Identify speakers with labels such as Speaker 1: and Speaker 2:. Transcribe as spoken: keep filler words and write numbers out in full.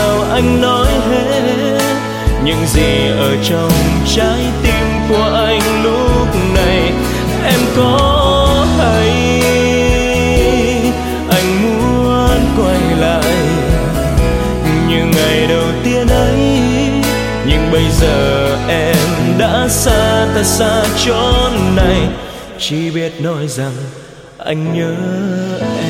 Speaker 1: nào anh nói hết những gì ở trong trái tim của anh lúc này. Em có hay anh muốn quay lại như ngày đầu tiên ấy, nhưng bây giờ em đã xa ta xa chốn này, chỉ biết nói rằng anh nhớ em.